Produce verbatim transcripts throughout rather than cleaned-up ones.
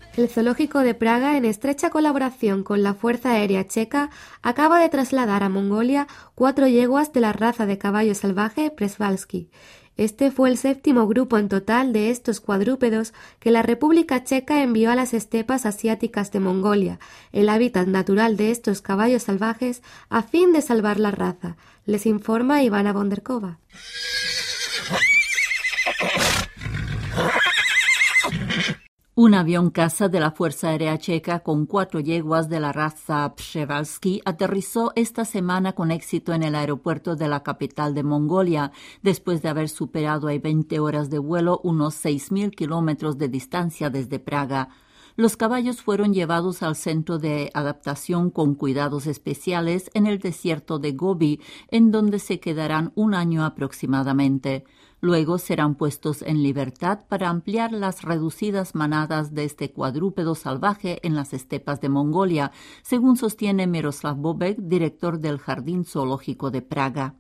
El Zoológico de Praga, en estrecha colaboración con la Fuerza Aérea Checa, acaba de trasladar a Mongolia cuatro yeguas de la raza de caballo salvaje Przewalski. Este fue el séptimo grupo en total de estos cuadrúpedos que la República Checa envió a las estepas asiáticas de Mongolia, el hábitat natural de estos caballos salvajes, a fin de salvar la raza. Les informa Ivana Bonderkova. Un avión caza de la Fuerza Aérea Checa con cuatro yeguas de la raza Przewalski aterrizó esta semana con éxito en el aeropuerto de la capital de Mongolia, después de haber superado en veinte horas de vuelo unos seis mil kilómetros de distancia desde Praga. Los caballos fueron llevados al centro de adaptación con cuidados especiales en el desierto de Gobi, en donde se quedarán un año aproximadamente. Luego serán puestos en libertad para ampliar las reducidas manadas de este cuadrúpedo salvaje en las estepas de Mongolia, según sostiene Miroslav Bobek, director del Jardín Zoológico de Praga.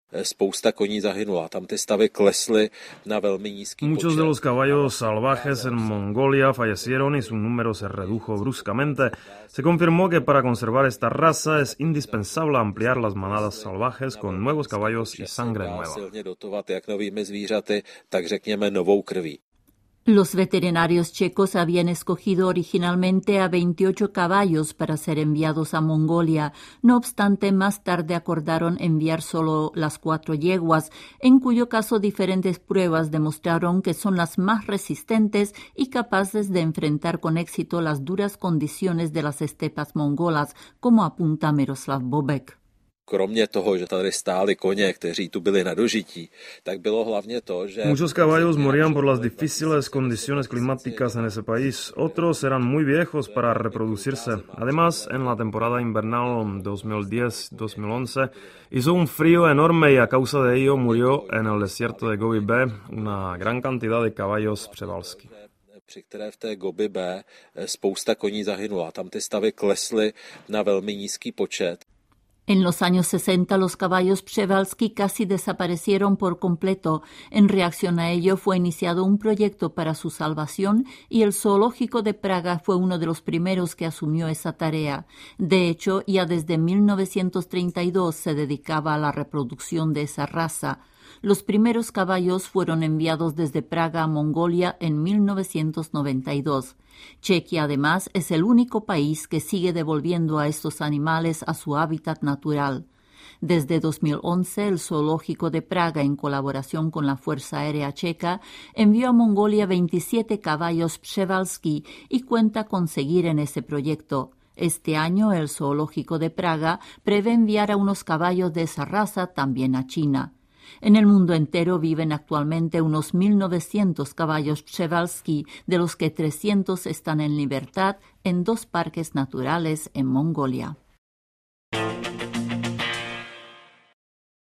Muchos de los caballos salvajes en Mongolia fallecieron y su número se redujo bruscamente. Se confirmó que para conservar esta raza es indispensable ampliar las manadas salvajes con nuevos caballos y sangre nueva. Los veterinarios checos habían escogido originalmente a veintiocho caballos para ser enviados a Mongolia. No obstante, más tarde acordaron enviar solo las cuatro yeguas, en cuyo caso diferentes pruebas demostraron que son las más resistentes y capaces de enfrentar con éxito las duras condiciones de las estepas mongolas, como apunta Miroslav Bobek. Muchos caballos morían por las difíciles condiciones climáticas en ese país. Otros eran muy viejos para reproducirse. Además, en la temporada invernal dos mil diez dos mil once hizo un frío enorme y a causa de ello murió en el desierto de Gobi B una gran cantidad de caballos Przewalski. Při které v té Gobi B spousta koní zahynula. Tam ty stavy klesly na velmi nízký počet. En los años sesenta los caballos Przewalski casi desaparecieron por completo. En reacción a ello fue iniciado un proyecto para su salvación y el Zoológico de Praga fue uno de los primeros que asumió esa tarea. De hecho, ya desde mil novecientos treinta y dos se dedicaba a la reproducción de esa raza. Los primeros caballos fueron enviados desde Praga a Mongolia en mil novecientos noventa y dos. Chequia, además, es el único país que sigue devolviendo a estos animales a su hábitat natural. Desde dos mil once, el Zoológico de Praga, en colaboración con la Fuerza Aérea Checa, envió a Mongolia veintisiete caballos Przewalski y cuenta con seguir en ese proyecto. Este año, el Zoológico de Praga prevé enviar a unos caballos de esa raza también a China. En el mundo entero viven actualmente unos mil novecientos caballos Przewalski, de los que trescientos están en libertad en dos parques naturales en Mongolia.